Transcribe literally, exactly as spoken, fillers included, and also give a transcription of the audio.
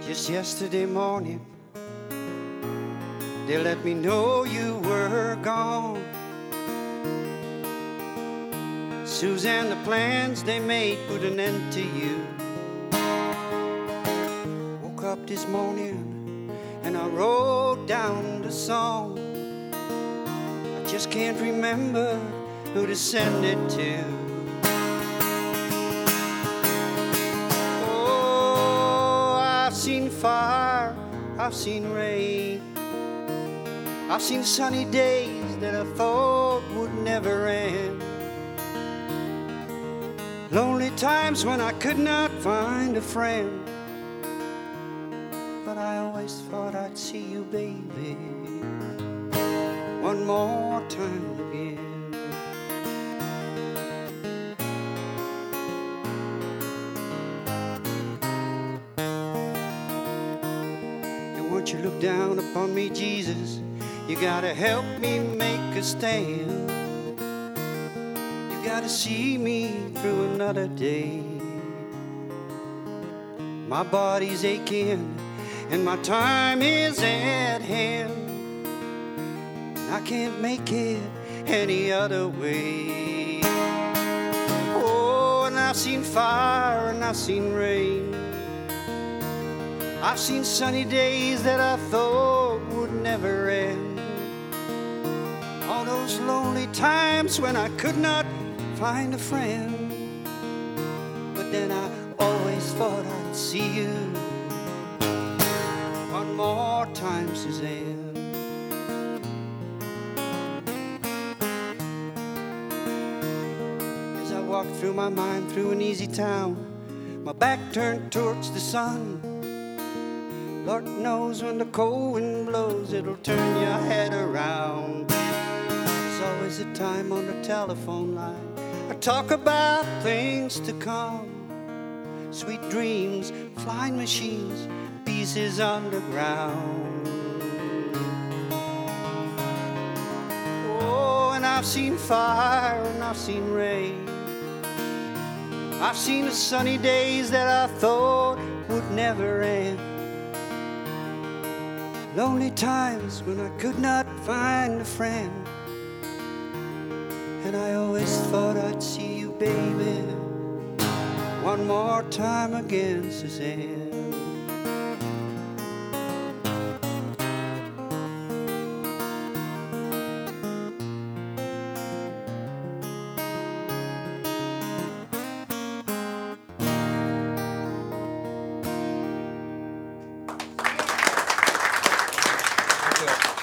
Just yesterday morning, they let me know you were gone. Suzanne, the plans they made put an end to you. Woke up this morning and I wrote down the song. I just can't remember who to send it to. I've seen fire, I've seen rain, I've seen sunny days that I thought would never end. Lonely times when I could not find a friend, but I always thought I'd see you, baby, one more time again. Won't you look down upon me, Jesus? You gotta help me make a stand. You gotta see me through another day. My body's aching and my time is at hand. I can't make it any other way. Oh, and I've seen fire and I've seen rain. I've seen sunny days that I thought would never end. All those lonely times when I could not find a friend, but then I always thought I'd see you one more time, Suzanne. As I walked through my mind through an easy town, my back turned towards the sun. Lord knows when the cold wind blows, it'll turn your head around. There's always a time on the telephone line. I talk about things to come, sweet dreams, flying machines, pieces underground. Oh, and I've seen fire and I've seen rain. I've seen the sunny days that I thought would never end. Lonely times when I could not find a friend, and I always thought I'd see you, baby, one more time again, Suzanne. Thank you.